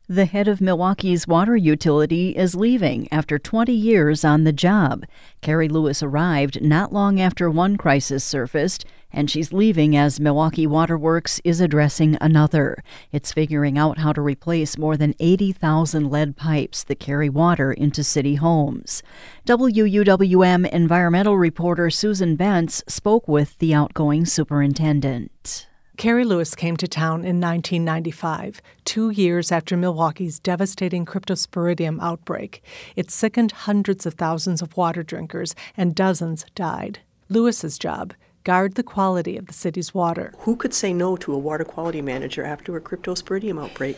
The head of Milwaukee's water utility is leaving after 20 years on the job. Carrie Lewis arrived not long after one crisis surfaced, and she's leaving as Milwaukee Water Works is addressing another. It's figuring out how to replace more than 80,000 lead pipes that carry water into city homes. WUWM environmental reporter Susan Bentz spoke with the outgoing superintendent. Carrie Lewis came to town in 1995, 2 years after Milwaukee's devastating cryptosporidium outbreak. It sickened hundreds of thousands of water drinkers, and dozens died. Lewis's job: guard the quality of the city's water. Who could say no to a water quality manager after a cryptosporidium outbreak?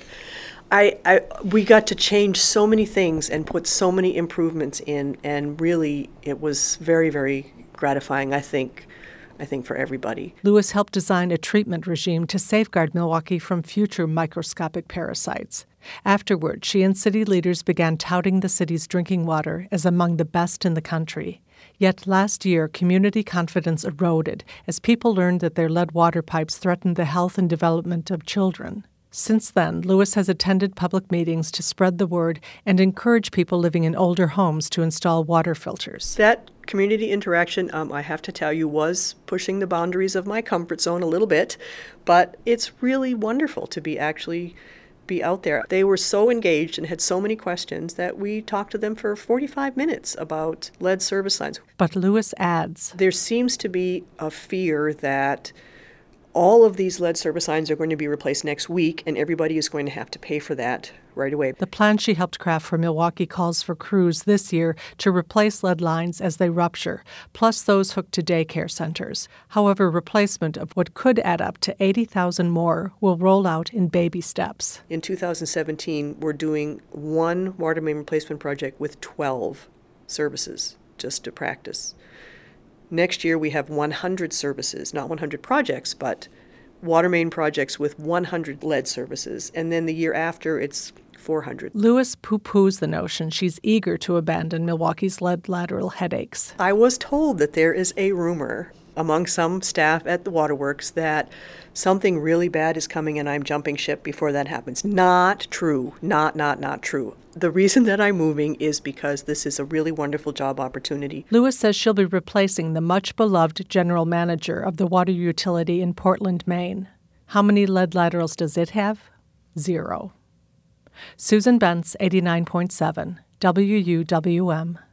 We got to change so many things and put so many improvements in, and really it was very, very gratifying, I think for everybody. Lewis helped design a treatment regime to safeguard Milwaukee from future microscopic parasites. Afterward, she and city leaders began touting the city's drinking water as among the best in the country. Yet last year, community confidence eroded as people learned that their lead water pipes threatened the health and development of children. Since then, Lewis has attended public meetings to spread the word and encourage people living in older homes to install water filters. That community interaction, I have to tell you, was pushing the boundaries of my comfort zone a little bit, but it's really wonderful to be out there. They were so engaged and had so many questions that we talked to them for 45 minutes about lead service lines. But Lewis adds, there seems to be a fear that all of these lead service lines are going to be replaced next week, and everybody is going to have to pay for that right away. The plan she helped craft for Milwaukee calls for crews this year to replace lead lines as they rupture, plus those hooked to daycare centers. However, replacement of what could add up to 80,000 more will roll out in baby steps. In 2017, we're doing one water main replacement project with 12 services just to practice. Next year, we have 100 services, not 100 projects, but water main projects with 100 lead services. And then the year after, it's 400. Lewis poo-poos the notion she's eager to abandon Milwaukee's lead lateral headaches. I was told that there is a rumor among some staff at the waterworks that something really bad is coming and I'm jumping ship before that happens. Not true. Not true. The reason that I'm moving is because this is a really wonderful job opportunity. Lewis says she'll be replacing the much-beloved general manager of the water utility in Portland, Maine. How many lead laterals does it have? 0. Susan Bentz, 89.7, WUWM.